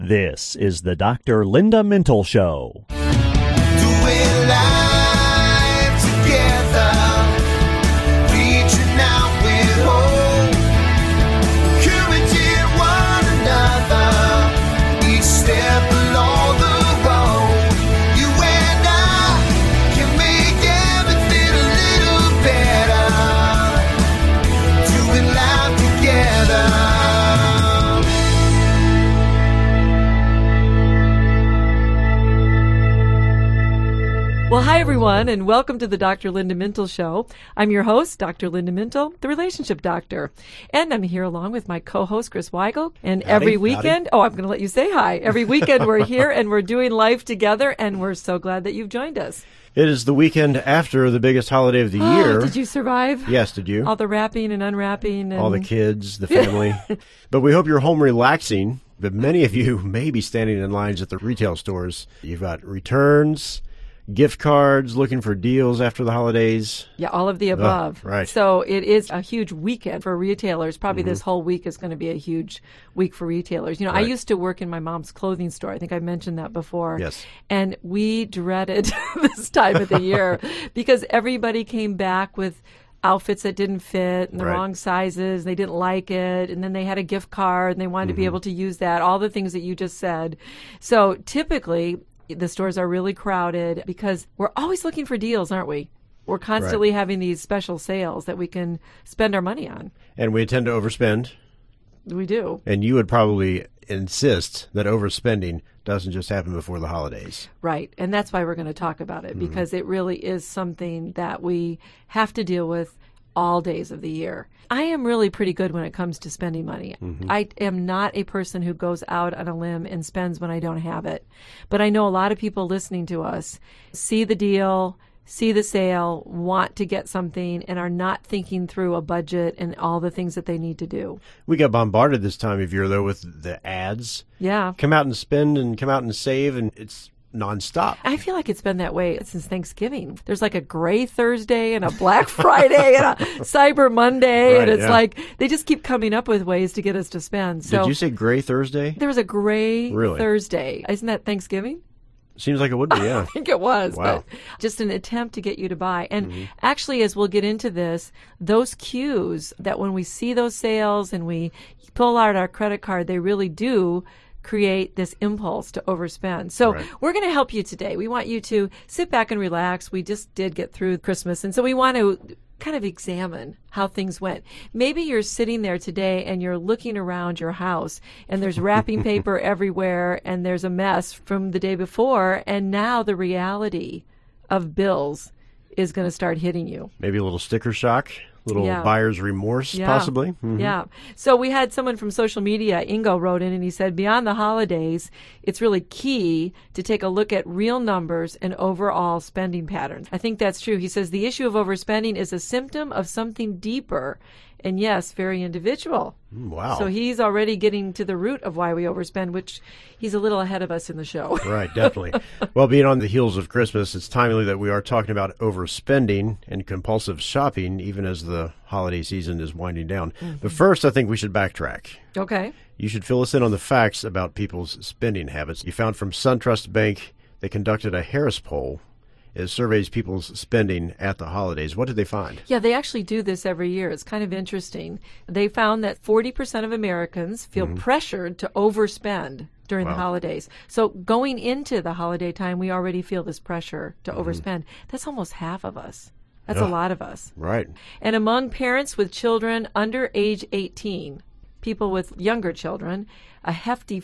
This is the Dr. Linda Mintle Show. Doing life together, reaching out with hope, encouraging one another, each step along the road. You and I can make everything a little better, doing life together. Well, hi, everyone, and welcome to the Dr. Linda Mintle Show. I'm your host, Dr. Linda Mintle, the relationship doctor. And I'm here along with my co-host, Chris Weigel. And every weekend, I'm going to let you say hi. Every weekend we're here and we're doing life together, and we're so glad that you've joined us. It is the weekend after the biggest holiday of the year. Did you survive? Yes, did you? All the wrapping and unwrapping. And all the kids, the family. But we hope you're home relaxing. But many of you may be standing in lines at the retail stores. You've got returns, gift cards, looking for deals after the holidays. Yeah, all of the above. Right. So it is a huge weekend for retailers. Probably this whole week is going to be a huge week for retailers. You know, I used to work in my mom's clothing store. I think I mentioned that before. Yes. And we dreaded this time of the year because everybody came back with outfits that didn't fit and the wrong sizes. They didn't like it. And then they had a gift card and they wanted to be able to use that. All the things that you just said. So typically, the stores are really crowded because we're always looking for deals, aren't we? We're constantly having these special sales that we can spend our money on. And we tend to overspend. We do. And you would probably insist that overspending doesn't just happen before the holidays. Right. And that's why we're going to talk about it, because it really is something that we have to deal with all days of the year. I am really pretty good when it comes to spending money. I am not a person who goes out on a limb and spends when I don't have it. But I know a lot of people listening to us see the deal, see the sale, want to get something, and are not thinking through a budget and all the things that they need to do. We got bombarded this time of year, though, with the ads. Yeah. Come out and spend and come out and save, and it's nonstop. I feel like it's been that way since Thanksgiving. There's like a Gray Thursday and a Black Friday and a Cyber Monday. And it's like they just keep coming up with ways to get us to spend. So, did you say Gray Thursday? There was a Gray Thursday. Isn't that Thanksgiving? Seems like it would be, yeah. I think it was. Wow. But just an attempt to get you to buy. And actually, as we'll get into this, those cues that when we see those sales and we pull out our credit card, they really do create this impulse to overspend. So we're going to help you today. We want you to sit back and relax. We just did get through Christmas, and so we want to kind of examine how things went. Maybe you're sitting there today and you're looking around your house and there's wrapping paper everywhere and there's a mess from the day before, and now the reality of bills is going to start hitting you. Maybe a little sticker shock. Little buyer's remorse, possibly. Yeah. So we had someone from social media, Ingo, wrote in and he said, beyond the holidays, it's really key to take a look at real numbers and overall spending patterns. I think that's true. He says the issue of overspending is a symptom of something deeper and, yes, very individual. Wow. So he's already getting to the root of why we overspend, which he's a little ahead of us in the show. Right, definitely. Well, being on the heels of Christmas, it's timely that we are talking about overspending and compulsive shopping, even as the holiday season is winding down. But first, I think we should backtrack. Okay. You should fill us in on the facts about people's spending habits. You found from SunTrust Bank they conducted a Harris poll. It surveys people's spending at the holidays. What did they find? Yeah, they actually do this every year. It's kind of interesting. They found that 40% of Americans feel pressured to overspend during the holidays. So going into the holiday time, we already feel this pressure to overspend. That's almost half of us. That's a lot of us. Right. And among parents with children under age 18, people with younger children, a hefty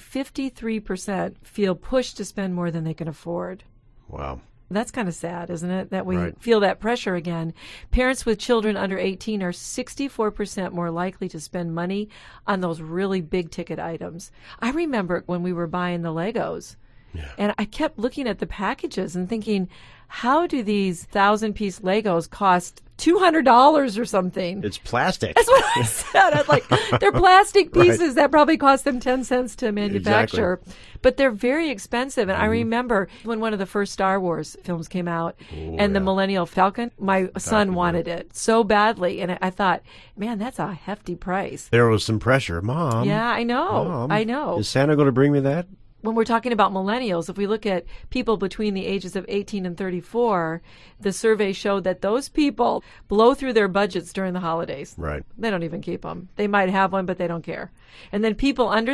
53% feel pushed to spend more than they can afford. Wow. That's kind of sad, isn't it, that we feel that pressure again. Parents with children under 18 are 64% more likely to spend money on those really big ticket items. I remember when we were buying the Legos, and I kept looking at the packages and thinking, how do these 1,000-piece Legos cost $200 or something? It's plastic. That's what I said. I was like, they're plastic pieces that probably cost them 10 cents to manufacture. Exactly. But they're very expensive. And I remember when one of the first Star Wars films came out and the Millennium Falcon, my son wanted it so badly. And I thought, man, that's a hefty price. There was some pressure. Mom. Yeah, I know. Mom, I know. Is Santa going to bring me that? when we're talking about millennials, if we look at people between the ages of 18 and 34, the survey showed that those people blow through their budgets during the holidays. Right. They don't even keep them. They might have one, but they don't care. And then people under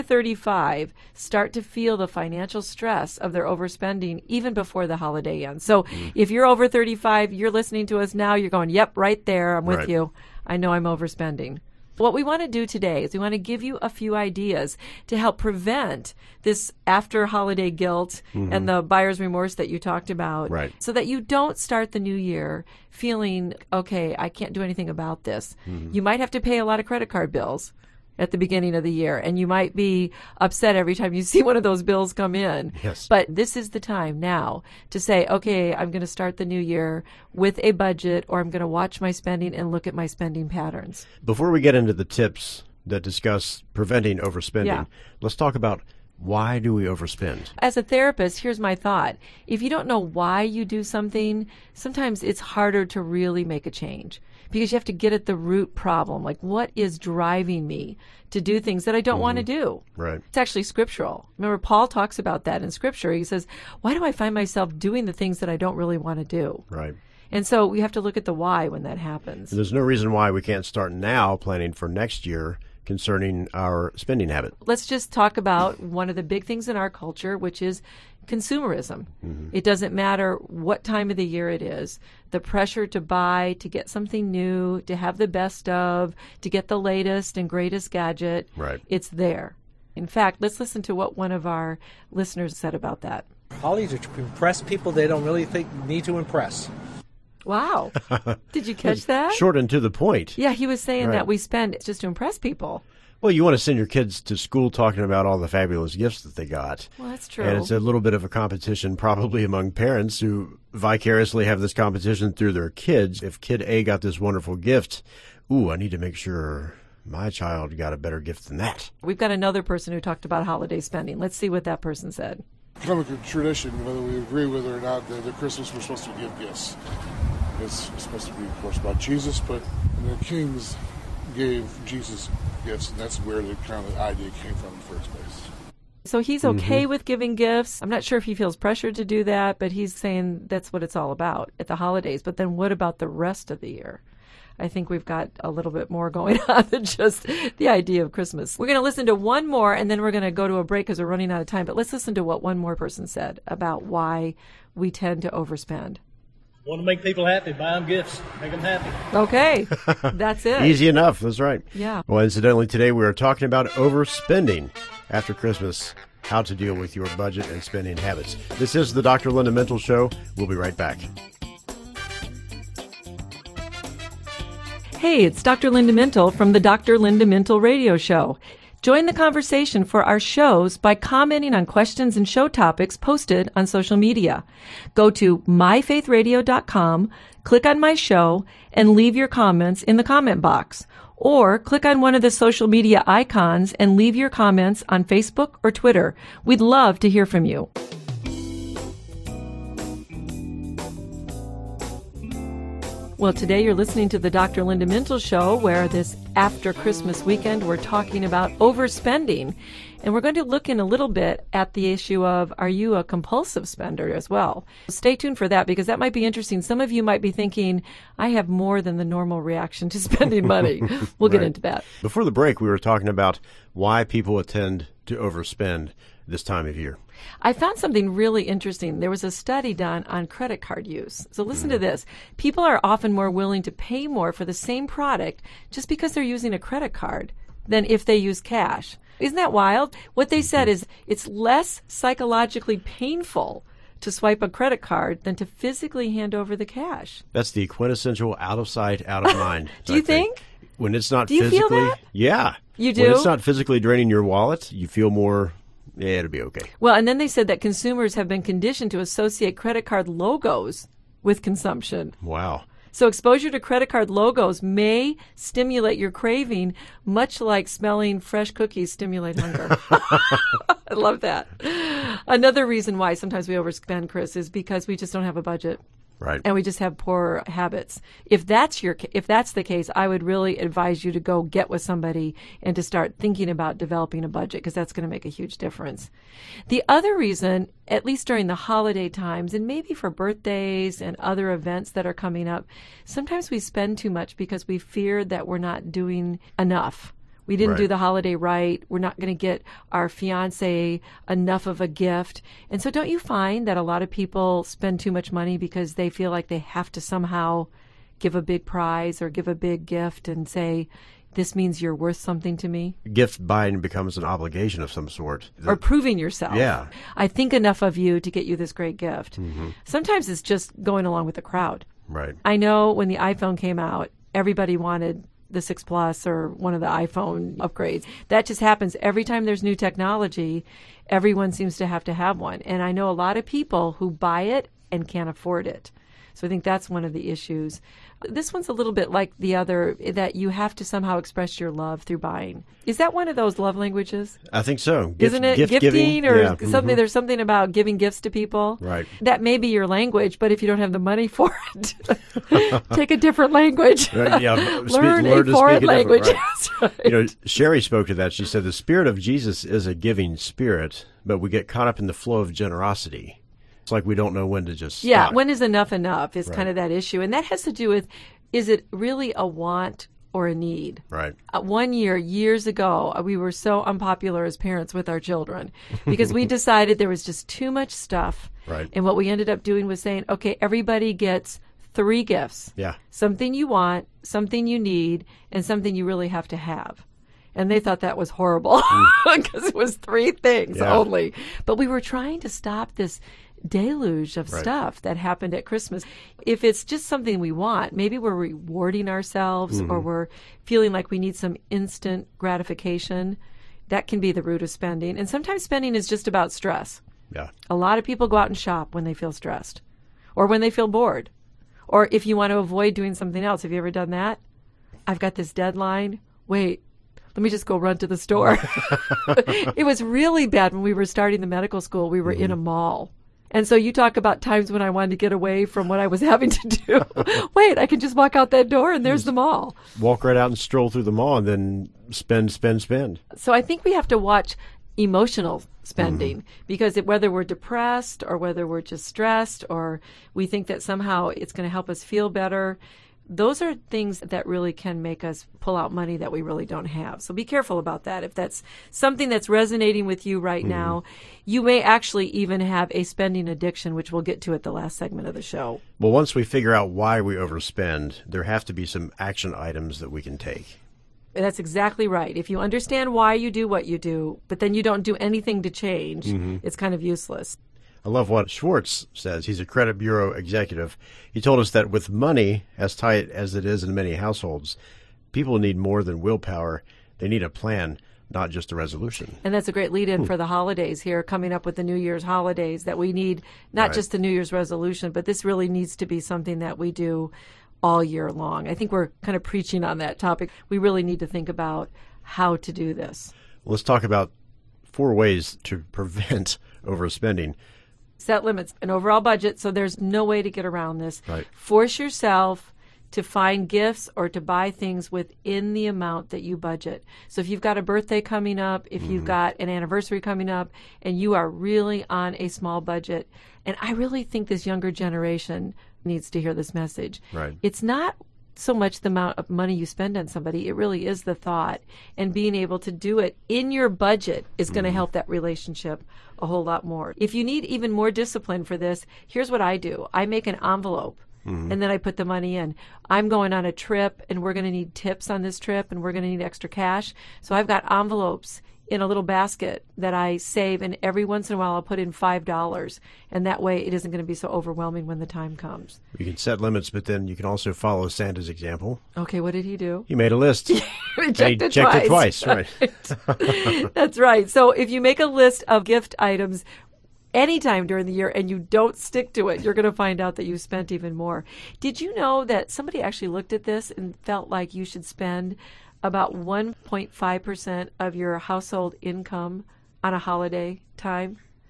35 start to feel the financial stress of their overspending even before the holiday ends. So if you're over 35, you're listening to us now, you're going, yep, right there, I'm with Right. you. I know I'm overspending. What we want to do today is we want to give you a few ideas to help prevent this after holiday guilt and the buyer's remorse that you talked about, Right. so that you don't start the new year feeling, okay, I can't do anything about this. You might have to pay a lot of credit card bills at the beginning of the year, and you might be upset every time you see one of those bills come in. Yes. But this is the time now to say, okay, I'm going to start the new year with a budget, or I'm going to watch my spending and look at my spending patterns. Before we get into the tips that discuss preventing overspending, Yeah. let's talk about why do we overspend? As a therapist, here's my thought. If you don't know why you do something, sometimes it's harder to really make a change because you have to get at the root problem. Like, what is driving me to do things that I don't want to do? Right. It's actually scriptural. Remember, Paul talks about that in Scripture. He says, why do I find myself doing the things that I don't really want to do? Right. And so we have to look at the why when that happens. And there's no reason why we can't start now planning for next year concerning our spending habit. Let's just talk about one of the big things in our culture, which is consumerism. It doesn't matter what time of the year it is. The pressure to buy, to get something new, to have the best of, to get the latest and greatest gadget, Right. it's there. In fact, let's listen to what one of our listeners said about that. Holidays are to impress people they don't really think need to impress. Wow. Did you catch that? Short and to the point. Yeah, he was saying Right. that we spend just to impress people. Well, you want to send your kids to school talking about all the fabulous gifts that they got. Well, that's true. And it's a little bit of a competition probably among parents who vicariously have this competition through their kids. If kid A got this wonderful gift, ooh, I need to make sure my child got a better gift than that. We've got another person who talked about holiday spending. Let's see what that person said. Become a tradition, whether we agree with it or not, that Christmas we're supposed to give gifts. It's supposed to be, of course, about Jesus, but the kings gave Jesus gifts, and that's where the kind of the idea came from in the first place. So he's okay with giving gifts. I'm not sure if he feels pressured to do that, but he's saying that's what it's all about at the holidays. But then what about the rest of the year? I think we've got a little bit more going on than just the idea of Christmas. We're going to listen to one more, and then we're going to go to a break because we're running out of time. But let's listen to what one more person said about why we tend to overspend. Want to make people happy, buy them gifts, make them happy. Okay, that's it. Easy enough. That's right. Yeah. Well, incidentally, today we are talking about overspending after Christmas, how to deal with your budget and spending habits. This is the Dr. Linda Mental Show. We'll be right back. Hey, it's Dr. Linda Mintle from the Dr. Linda Mintle Radio Show. Join the conversation for our shows by commenting on questions and show topics posted on social media. Go to myfaithradio.com, click on my show, and leave your comments in the comment box. Or click on one of the social media icons and leave your comments on Facebook or Twitter. We'd love to hear from you. Well, today you're listening to the Dr. Linda Mintle Show, where this after Christmas weekend we're talking about overspending. And we're going to look in a little bit at the issue of, are you a compulsive spender as well? Stay tuned for that because that might be interesting. Some of you might be thinking, I have more than the normal reaction to spending money. We'll get Right. into that. Before the break, we were talking about why people tend to overspend this time of year. I found something really interesting. There was a study done on credit card use. So listen to this. People are often more willing to pay more for the same product just because they're using a credit card than if they use cash. Isn't that wild? What they said is it's less psychologically painful to swipe a credit card than to physically hand over the cash. That's the quintessential out of sight, out of mind. Do you I think? When it's not Do you feel physically, that? yeah. You When do? it's not physically draining your wallet, you feel more, yeah, it'll be okay. Well, and then they said that consumers have been conditioned to associate credit card logos with consumption. Wow. So exposure to credit card logos may stimulate your craving, much like smelling fresh cookies stimulate hunger. I love that. Another reason why sometimes we overspend, Chris, is because we just don't have a budget. Right. And we just have poor habits. If that's the case, I would really advise you to go get with somebody and to start thinking about developing a budget, because that's going to make a huge difference. The other reason, at least during the holiday times and maybe for birthdays and other events that are coming up, sometimes we spend too much because we fear that we're not doing enough. We didn't do the holiday right. We're not going to get our fiance enough of a gift. And so don't you find that a lot of people spend too much money because they feel like they have to somehow give a big prize or give a big gift and say, this means you're worth something to me? Gift buying becomes an obligation of some sort. Or proving yourself. Yeah. I think enough of you to get you this great gift. Sometimes it's just going along with the crowd. Right. I know when the iPhone came out, everybody wanted the 6 Plus or one of the iPhone upgrades. That just happens every time there's new technology. Everyone seems to have one. And I know a lot of people who buy it and can't afford it. So I think that's one of the issues. This one's a little bit like the other, that you have to somehow express your love through buying. Is that one of those love languages? I think so. Isn't it? Gift Gifting giving? or Yeah. something? There's something about giving gifts to people. Right. That may be your language, but if you don't have the money for it, take a different language. Right, yeah. Learn learn a to foreign speak a different- language. right. That's right. You know, Sherry spoke to that. She said the Spirit of Jesus is a giving spirit, but we get caught up in the flow of generosity. It's like we don't know when to just Yeah, stop. when is enough is Right. kind of that issue. And that has to do with, is it really a want or a need? Right. One year, years ago, we were so unpopular as parents with our children because we decided there was just too much stuff. Right. And what we ended up doing was saying, okay, everybody gets 3 gifts. Yeah. Something you want, something you need, and something you really have to have. And they thought that was horrible because it was 3 things Yeah. only. But we were trying to stop this deluge of Right. stuff that happened at Christmas. If it's just something we want, maybe we're rewarding ourselves or we're feeling like we need some instant gratification. That can be the root of spending. And sometimes spending is just about stress. Yeah. A lot of people go out and shop when they feel stressed or when they feel bored. Or if you want to avoid doing something else. Have you ever done that? I've got this deadline. Wait, let me just go run to the store. It was really bad when we were starting the medical school. We were in a mall. And so you talk about times when I wanted to get away from what I was having to do. Wait, I can just walk out that door and there's the mall. Walk right out and stroll through the mall and then spend. So I think we have to watch emotional spending because whether we're depressed or whether we're just stressed or we think that somehow it's going to help us feel better, those are things that really can make us pull out money that we really don't have. So be careful about that. If that's something that's resonating with you right now, you may actually even have a spending addiction, which we'll get to at the last segment of the show. Well, once we figure out why we overspend, there have to be some action items that we can take. That's exactly right. If you understand why you do what you do, but then you don't do anything to change, it's kind of useless. I love what Schwartz says. He's a credit bureau executive. He told us that with money as tight as it is in many households, people need more than willpower. They need a plan, not just a resolution. And that's a great lead-in for the holidays here, coming up with the New Year's holidays, that we need not Right. just the New Year's resolution, but this really needs to be something that we do all year long. I think we're kind of preaching on that topic. We really need to think about how to do this. Let's talk about 4 ways to prevent overspending. Set limits, an overall budget, so there's no way to get around this. Right. Force yourself to find gifts or to buy things within the amount that you budget. So if you've got a birthday coming up, if you've got an anniversary coming up, and you are really on a small budget, and I really think this younger generation needs to hear this message. Right. It's not so much the amount of money you spend on somebody. It really is the thought. And being able to do it in your budget is going to help that relationship a whole lot more. If you need even more discipline for this, here's what I do. I make an envelope. And then I put the money in. I'm going on a trip, and we're going to need tips on this trip, and we're going to need extra cash. So I've got envelopes in a little basket that I save, and every once in a while I'll put in $5. And that way it isn't going to be so overwhelming when the time comes. You can set limits, but then you can also follow Santa's example. Okay, what did he do? He made a list. He And he checked it twice. Right. That's right. So if you make a list of gift items anytime during the year and you don't stick to it, you're going to find out that you spent even more. Did you know that somebody actually looked at this and felt like you should spend about 1.5% of your household income on a holiday time?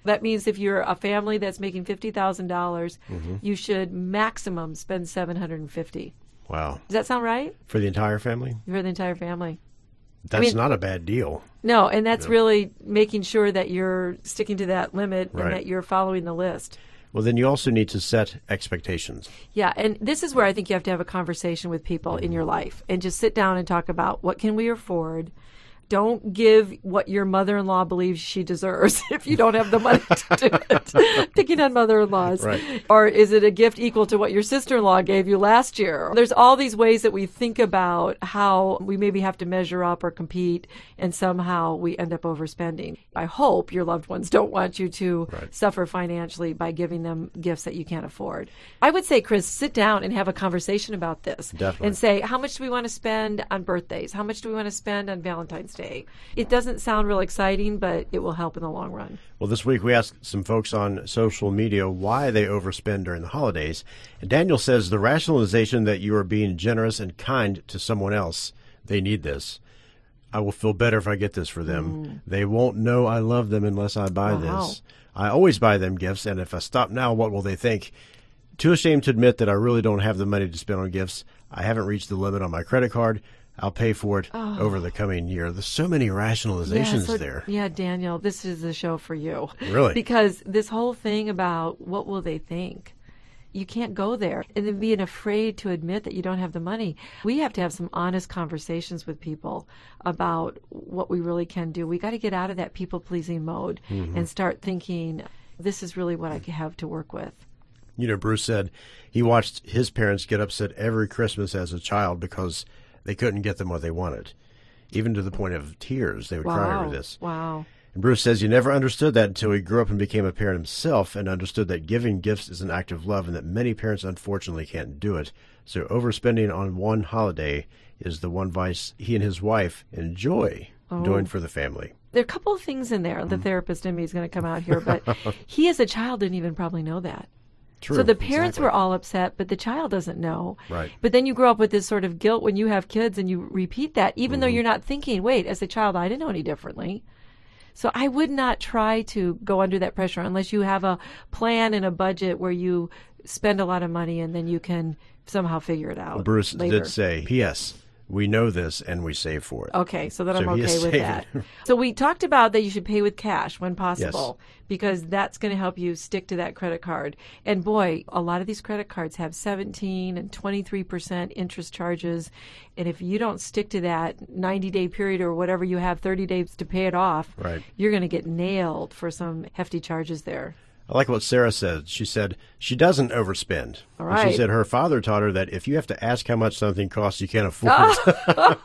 That means if you're a family that's making $50,000, you should maximum spend $750. Wow. Does that sound right? For the entire family? For the entire family. That's not a bad deal. No, and that's really making sure that you're sticking to that limit Right. and that you're following the list. Well, then you also need to set expectations. Yeah, and this is where I think you have to have a conversation with people in your life and just sit down and talk about what can we afford. Don't give what your mother-in-law believes she deserves if you don't have the money to do it. Picking on mother-in-laws. Right. Or is it a gift equal to what your sister-in-law gave you last year? There's all these ways that we think about how we maybe have to measure up or compete, and somehow we end up overspending. I hope your loved ones don't want you to suffer financially by giving them gifts that you can't afford. I would say, Chris, sit down and have a conversation about this. Definitely. And say, how much do we want to spend on birthdays? How much do we want to spend on Valentine's Day? It doesn't sound real exciting, but it will help in the long run. Well, this week we asked some folks on social media why they overspend during the holidays. And Daniel says the rationalization that you are being generous and kind to someone else, they need this. I will feel better if I get this for them. They won't know I love them unless I buy this. I always buy them gifts, and if I stop now, what will they think? Too ashamed to admit that I really don't have the money to spend on gifts. I haven't reached the limit on my credit card. I'll pay for it over the coming year. There's so many rationalizations there. Yeah, Daniel, this is the show for you. Really? Because this whole thing about what will they think, you can't go there. And then being afraid to admit that you don't have the money. We have to have some honest conversations with people about what we really can do. We got to get out of that people-pleasing mode and start thinking, this is really what I have to work with. You know, Bruce said he watched his parents get upset every Christmas as a child because they couldn't get them what they wanted. Even to the point of tears, they would cry over this. Wow. And Bruce says he never understood that until he grew up and became a parent himself and understood that giving gifts is an act of love and that many parents unfortunately can't do it. So overspending on one holiday is the one vice he and his wife enjoy doing for the family. There are a couple of things in there. The therapist in me is going to come out here, but he as a child didn't even probably know that. True, so the parents exactly. were all upset, but the child doesn't know. Right. But then you grow up with this sort of guilt when you have kids and you repeat that, even though you're not thinking, wait, as a child, I didn't know any differently. So I would not try to go under that pressure unless you have a plan and a budget where you spend a lot of money and then you can somehow figure it out. Bruce later. did say, P.S., we know this and we save for it. Okay, so then So I'm he is okay with saving. that. So we talked about that you should pay with cash when possible because that's going to help you stick to that credit card. And boy, a lot of these credit cards have 17 and 23% interest charges. And if you don't stick to that 90-day period or whatever you have, 30 days to pay it off, you're going to get nailed for some hefty charges there. I like what Sarah said. She said she doesn't overspend. All And she right. said her father taught her that if you have to ask how much something costs, you can't afford it.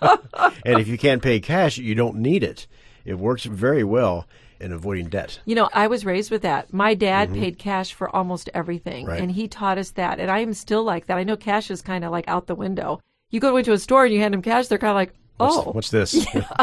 And if you can't pay cash, you don't need it. It works very well in avoiding debt. You know, I was raised with that. My dad paid cash for almost everything, Right. and he taught us that. And I am still like that. I know cash is kind of like out the window. You go into a store and you hand them cash, they're kind of like, oh. What's this?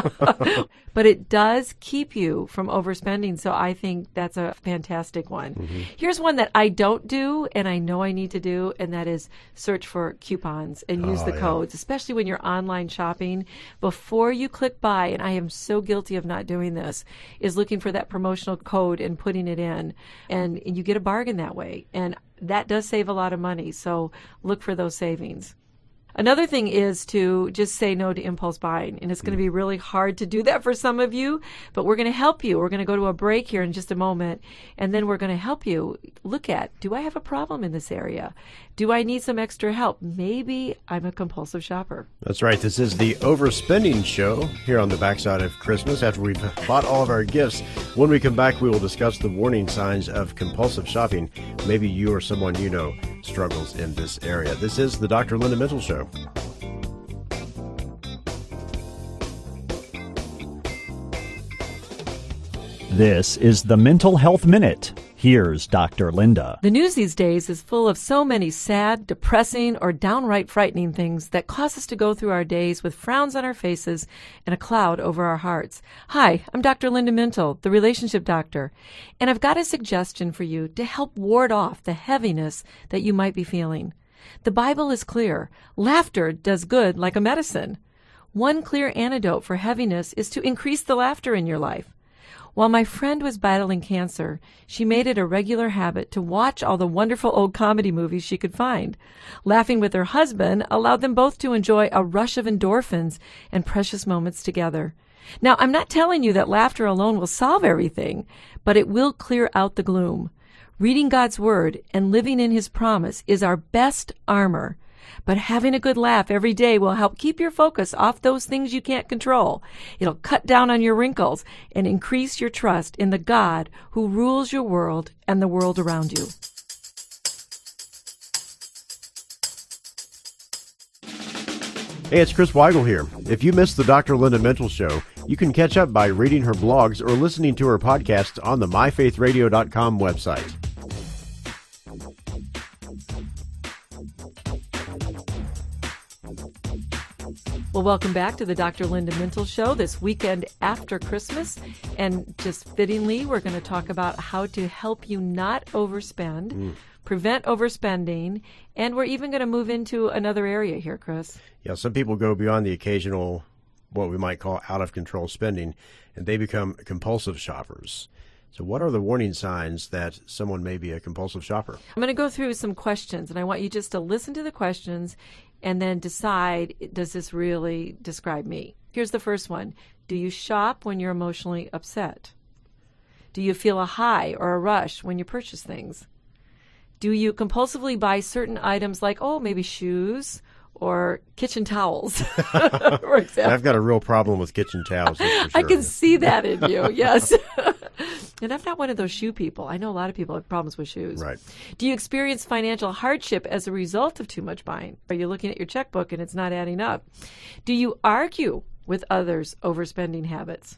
But it does keep you from overspending, so I think that's a fantastic one. Here's one that I don't do, and I know I need to do, and that is search for coupons and use the codes, especially when you're online shopping. Before you click buy, and I am so guilty of not doing this, is looking for that promotional code and putting it in, and you get a bargain that way, and that does save a lot of money, so look for those savings. Another thing is to just say no to impulse buying. And it's going to be really hard to do that for some of you, but we're going to help you. We're going to go to a break here in just a moment, and then we're going to help you look at, do I have a problem in this area? Do I need some extra help? Maybe I'm a compulsive shopper. That's right. This is the Overspending Show here on the backside of Christmas after we've bought all of our gifts. When we come back, we will discuss the warning signs of compulsive shopping. Maybe you or someone you know struggles in this area. This is the Dr. Linda Mintle Show. This is the Mental Health Minute. Here's Dr. Linda. The news these days is full of so many sad, depressing, or downright frightening things that cause us to go through our days with frowns on our faces and a cloud over our hearts. Hi, I'm Dr. Linda Mintle, the relationship doctor, and I've got a suggestion for you to help ward off the heaviness that you might be feeling. The Bible is clear. Laughter does good like a medicine. One clear antidote for heaviness is to increase the laughter in your life. While my friend was battling cancer, she made it a regular habit to watch all the wonderful old comedy movies she could find. Laughing with her husband allowed them both to enjoy a rush of endorphins and precious moments together. Now, I'm not telling you that laughter alone will solve everything, but it will clear out the gloom. Reading God's Word and living in His promise is our best armor. But having a good laugh every day will help keep your focus off those things you can't control. It'll cut down on your wrinkles and increase your trust in the God who rules your world and the world around you. Hey, it's Chris Weigel here. If you missed the Dr. Linda Mental Show, you can catch up by reading her blogs or listening to her podcast on the myfaithradio.com website. Well, welcome back to the Dr. Linda Mental Show this weekend after Christmas. And just fittingly, we're going to talk about how to help you not overspend, prevent overspending, and we're even going to move into another area here, Chris. Yeah, some people go beyond the occasional, what we might call out-of-control spending, and they become compulsive shoppers. So what are the warning signs that someone may be a compulsive shopper? I'm going to go through some questions, and I want you just to listen to the questions and then decide, does this really describe me? Here's the first one. Do you shop when you're emotionally upset? Do you feel a high or a rush when you purchase things? Do you compulsively buy certain items like, maybe shoes or kitchen towels, for example? I've got a real problem with kitchen towels. That's for sure. I can see that in you, yes. And I'm not one of those shoe people. I know a lot of people have problems with shoes. Right. Do you experience financial hardship as a result of too much buying? Are you looking at your checkbook and it's not adding up? Do you argue with others over spending habits?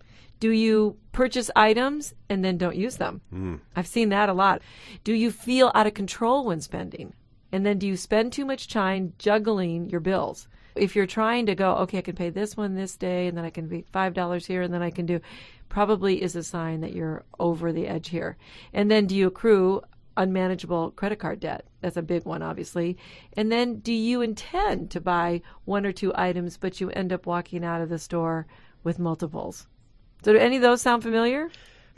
Do you purchase items and then don't use them? I've seen that a lot. Do you feel out of control when spending? And then do you spend too much time juggling your bills? If you're trying to go, okay, I can pay this one this day, and then I can pay $5 here, and then I can do, probably is a sign that you're over the edge here. And then do you accrue unmanageable credit card debt? That's a big one, obviously. And then do you intend to buy one or two items, but you end up walking out of the store with multiples? So do any of those sound familiar?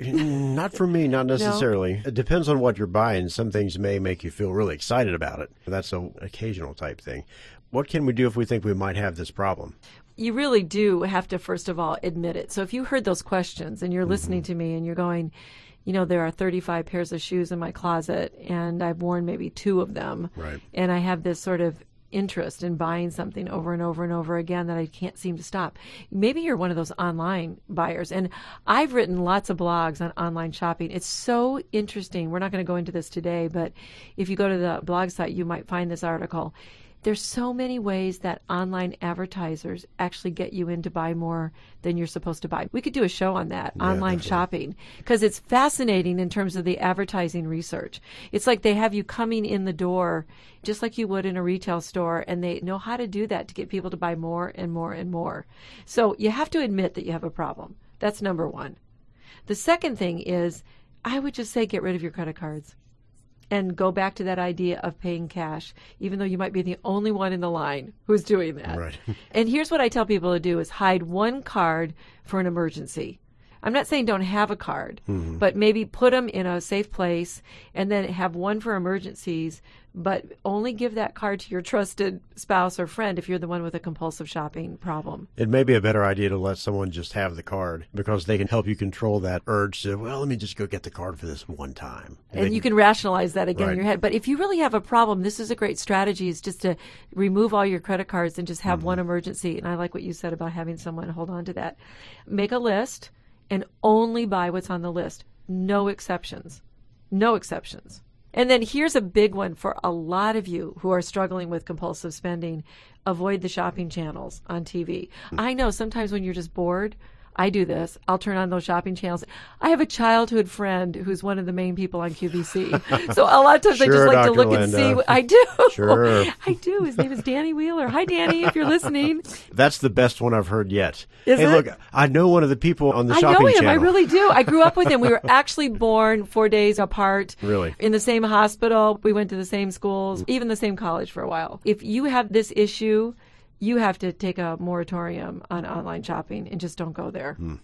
Not for me, not necessarily. No? It depends on what you're buying. Some things may make you feel really excited about it. That's an occasional type thing. What can we do if we think we might have this problem? You really do have to, first of all, admit it. So if you heard those questions and you're listening to me and you're going, there are 35 pairs of shoes in my closet and I've worn maybe 2 of them. Right. And I have this sort of interest in buying something over and over and over again that I can't seem to stop. Maybe you're one of those online buyers. And I've written lots of blogs on online shopping. It's so interesting. We're not going to go into this today, but if you go to the blog site, you might find this article. There's so many ways that online advertisers actually get you in to buy more than you're supposed to buy. We could do a show on that, online shopping, because it's fascinating in terms of the advertising research. It's like they have you coming in the door just like you would in a retail store, and they know how to do that to get people to buy more and more and more. So you have to admit that you have a problem. That's number one. The second thing is, I would just say get rid of your credit cards. And go back to that idea of paying cash, even though you might be the only one in the line who's doing that. Right. And here's what I tell people to do is hide one card for an emergency. I'm not saying don't have a card, but maybe put them in a safe place and then have one for emergencies, but only give that card to your trusted spouse or friend if you're the one with a compulsive shopping problem. It may be a better idea to let someone just have the card because they can help you control that urge to, let me just go get the card for this one time. And you can rationalize that again in your head. But if you really have a problem, this is a great strategy, is just to remove all your credit cards and just have one emergency. And I like what you said about having someone hold on to that. Make a list and only buy what's on the list. No exceptions. No exceptions. And then here's a big one for a lot of you who are struggling with compulsive spending. Avoid the shopping channels on TV. I know sometimes when you're just bored, I do this. I'll turn on those shopping channels. I have a childhood friend who's one of the main people on QVC. So a lot of times I just like Dr. to look Linda. and see what I do. Sure. I do. His name is Danny Wheeler. Hi, Danny, if you're listening. That's the best one I've heard yet. Is hey, it? Look, I know one of the people on the I shopping know him. channel. I really do. I grew up with him. We were actually born 4 days apart. Really? In the same hospital. We went to the same schools, even the same college for a while. If you have this issue, you have to take a moratorium on online shopping and just don't go there.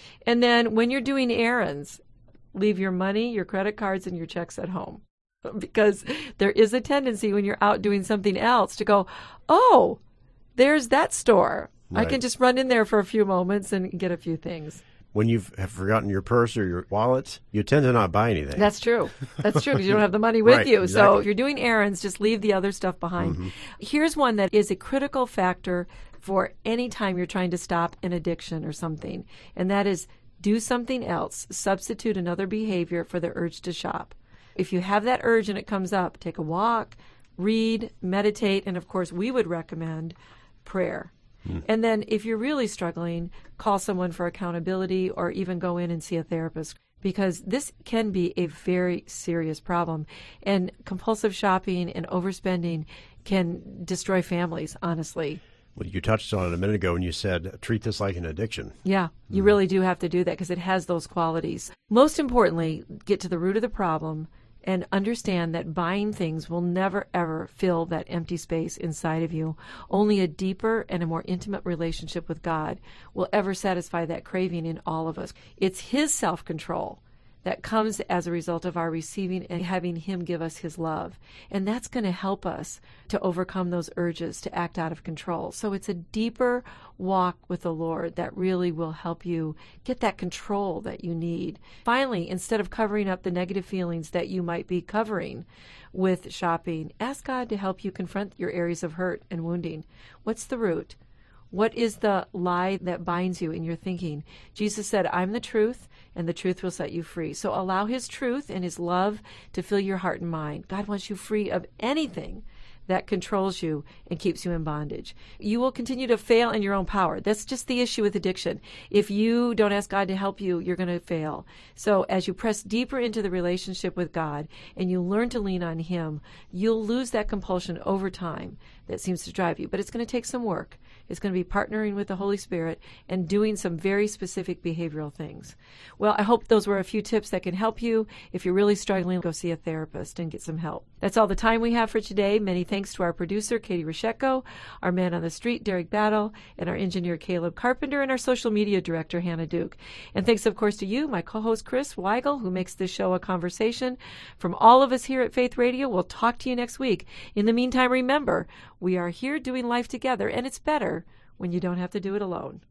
And then when you're doing errands, leave your money, your credit cards, and your checks at home. Because there is a tendency when you're out doing something else to go, oh, there's that store. Right. I can just run in there for a few moments and get a few things. When you have forgotten your purse or your wallet, you tend to not buy anything. That's true. That's true because you don't have the money with Right, you. exactly. So if you're doing errands, just leave the other stuff behind. Here's one that is a critical factor for any time you're trying to stop an addiction or something, and that is do something else. Substitute another behavior for the urge to shop. If you have that urge and it comes up, take a walk, read, meditate, and of course we would recommend prayer. And then if you're really struggling, call someone for accountability or even go in and see a therapist, because this can be a very serious problem. And compulsive shopping and overspending can destroy families, honestly. Well, you touched on it a minute ago when you said treat this like an addiction. Yeah, you really do have to do that because it has those qualities. Most importantly, get to the root of the problem and understand that buying things will never, ever fill that empty space inside of you. Only a deeper and a more intimate relationship with God will ever satisfy that craving in all of us. It's His self-control that comes as a result of our receiving and having Him give us His love. And that's going to help us to overcome those urges to act out of control. So it's a deeper walk with the Lord that really will help you get that control that you need. Finally, instead of covering up the negative feelings that you might be covering with shopping, ask God to help you confront your areas of hurt and wounding. What's the root? What is the lie that binds you in your thinking? Jesus said, I'm the truth, and the truth will set you free. So allow His truth and His love to fill your heart and mind. God wants you free of anything that controls you and keeps you in bondage. You will continue to fail in your own power. That's just the issue with addiction. If you don't ask God to help you, you're going to fail. So as you press deeper into the relationship with God and you learn to lean on Him, you'll lose that compulsion over time that seems to drive you. But it's going to take some work. It's going to be partnering with the Holy Spirit and doing some very specific behavioral things. Well, I hope those were a few tips that can help you. If you're really struggling, go see a therapist and get some help. That's all the time we have for today. Many thanks to our producer, Katie Resheko, our man on the street, Derek Battle, and our engineer, Caleb Carpenter, and our social media director, Hannah Duke. And thanks, of course, to you, my co-host, Chris Weigel, who makes this show a conversation. From all of us here at Faith Radio, we'll talk to you next week. In the meantime, remember, we are here doing life together, and it's better when you don't have to do it alone.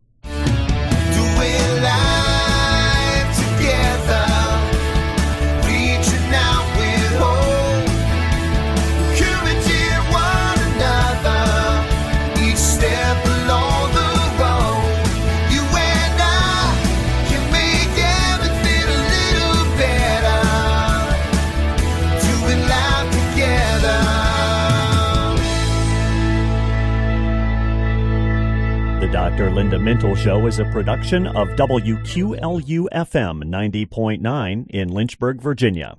Doing life together, reaching out with hope, encouraging one another, each step along the road. You and I can make everything a little better, doing life together. The Dr. Linda Mintle Show is a production of WQLU-FM 90.9 in Lynchburg, Virginia.